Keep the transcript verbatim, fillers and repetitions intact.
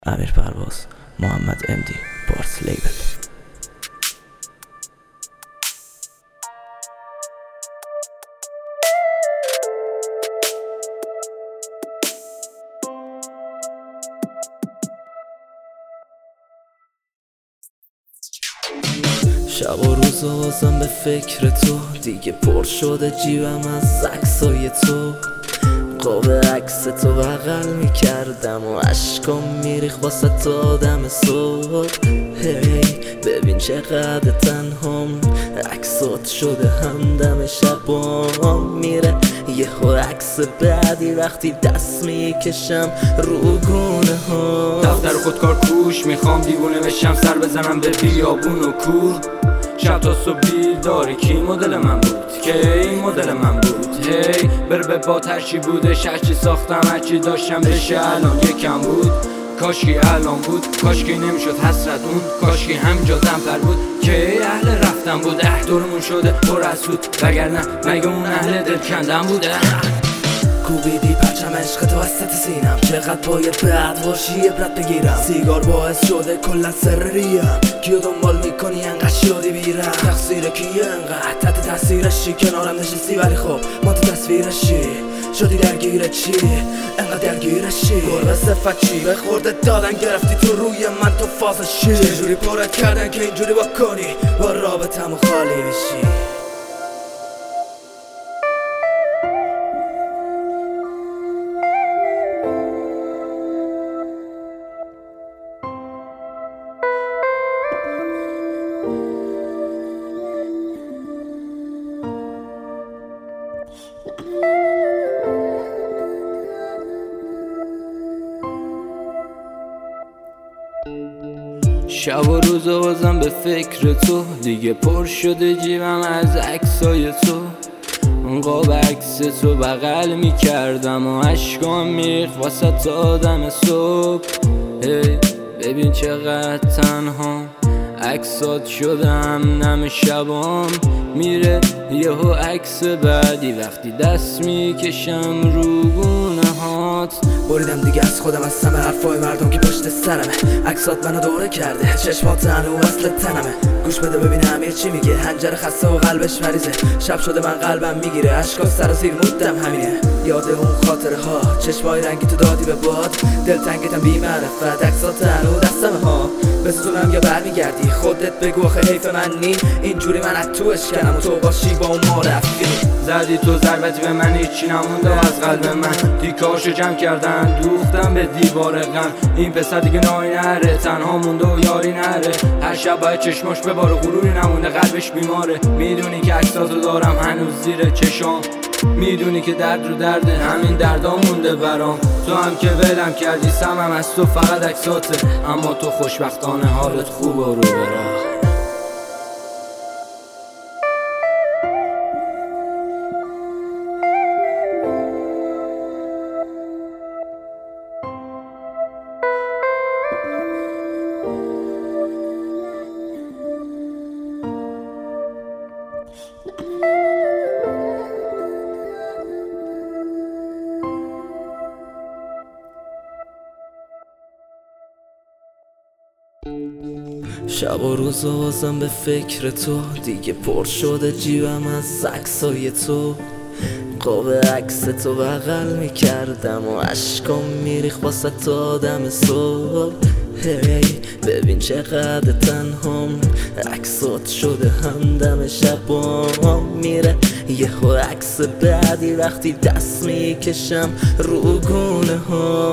امیر پرواز، محمد امدی، بارس لیبل. شب و روز آوازم به فکر تو، دیگه پر شده جیبم از عکسای تو. قاب عکس تو بغل میکردم و عشقم میریخ واسه تا آدم صبح. هی ببین چقدر تنهام، عکسات شده همدم شبام. میره یهو عکس بعدی وقتی دست میکشم رو گونه ها. دفتر خودکار کوش میخوام دیوونه بشم، سر بزنم به بیابون و کوه. شب تا صبح بیداری کی مدل من بود، که این مدل من بود. هی بر به با ترچی بودش، هرچی ساختم هرچی داشتم بشه الان یکم بود. کاشکی الان بود، کاشکی نمیشد حسرت اون، کاشکی همینجا دمتر بود که اهل رفتن بود. اه دورمون شده پر از سود، وگرنه مگه اون اهل دل کندن بوده. کوبیدی پرچم عشق تو وسط سینم، چقدر باید بعد باشی عبرت بگیرم. سیگار باعث شده کلا سر ریم، کیو دنبال میکنی انقدر شدی بیرم. تقصیر کیه انقدر تحت تاثیرشی، کنارم نشستی ولی خب ما تو تصویرشی. شدی درگیر چی انقدر درگیرشی؟ گربه صفت چی به خورده دادن گرفتی تو روی من تو فازشی. چجوری پرت کردن که اینجوری بکنی با رابطم و خالی بشی؟ شب و روز آوازم به فکر تو، دیگه پر شده جیبم از عکسای تو. قاب عکس تو بغل میکردم و عشقام میریخت واسه تا آدم صبح. هی ببین چقدر تنها، عکسات شدم نم شبام. میره یهو عکس بعدی وقتی دست میکشم رو گونه هات. بریدم دیگه از خودم، از همه حرفای مردم که پشت سرمه. عکسات منو دوره کرده، چشمات هنو اصل تنمه. گوش بده ببین امیر چی میگه، هنجر خسته و قلبش مریضه. شب شده من قلبم میگیره، عشقا سر زیر مودم همینه. یاد اون خاطره ها، چشمای رنگی تو دادی به باد. دلتنگتم بی معرفت، عکسات هنو دستم ها. بستونم یا برمیگردی خودت بگو آخه حیف من نی. اینجوری من از تو اشکنم و تو باشی با اون ما رفتی. زدی تو ضربتی به من، هیچی نمونده از قلب من. تیکاشو جمع کردن دوختم به دیوار غم. این پسر دیگه نای نره، تنها مونده و یاری نره. هر شب باید چشماش به بار غروری نمونده، قلبش بیماره. میدونی که عکساتو دارم هنوز زیر چشام، میدونی که درد رو درده همین دردا مونده برام. تو هم که ولم کردی سمم از تو فقط عکساته، اما تو خوشبختانه حالت خوب و رو برا. شب و روز آوازم به فکر تو، دیگه پر شده جیبم از عکسای تو. قاب عکس تو بغل میکردم و عشقم میریخ واسه تا آدم صبح. هی ببین چقدر تنهام، عکسات شده همدم شبام. میره یهو عکس بعدی وقتی دست میکشم رو گونه ها.